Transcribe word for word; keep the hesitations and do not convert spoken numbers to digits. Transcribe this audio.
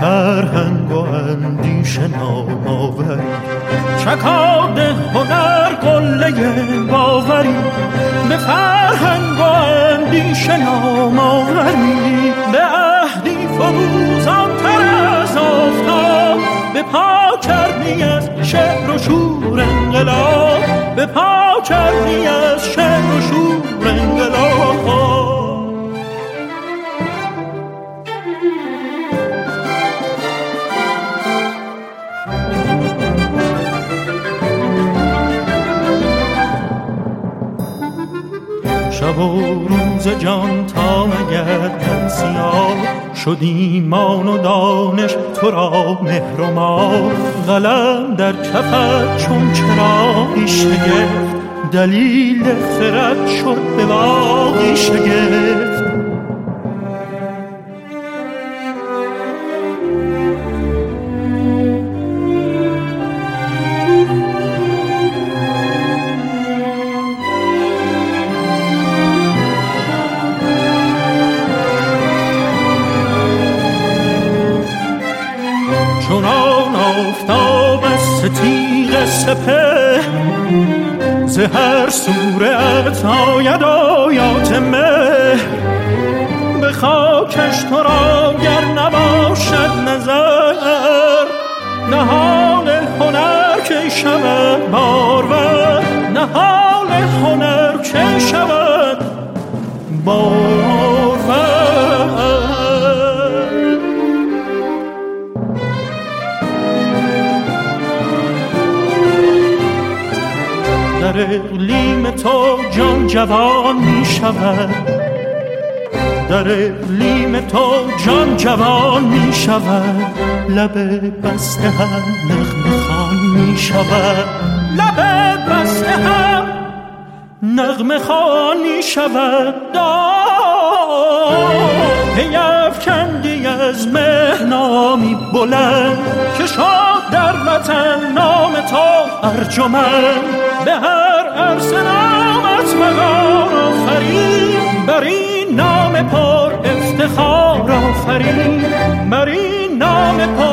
فرهنگ و اندیشه نام آوری، چکاد هنر قله باوری، به فرهنگ و اندیشه نام آوری، به عهدی فروزان تر از آفتاب، به پا کردی از شعر و شور انقلاب، به پا کردی از شعر و شور انقلاب. شب و روز جان تا نگردد سیاه، شد ایمان و دانش تو را مهر و ماه، قلم در کفت چون چراغی شگفت، دلیل خرد شد به باغی شگفت. چونان آفتاب از تیغ سپه، ز هر صورت آید آیات مه، به خاکش تو را گر نباشد نظر، نهال هنر که شود بارور، نهال هنر که شود بارور. در اقلیم تو جان جوان می شود، در اقلیم تو جان جوان می شود، لب بسته هم نغمه خوان می شود، لب بسته هم نغمه خوان می شود. پیفکندی از مهنامی بلند، که شد در وطن نام تو ارجمند، به هر عرصه نامت وقار آفرین، بر این نام پر افتخار آفرین، بر این نام پر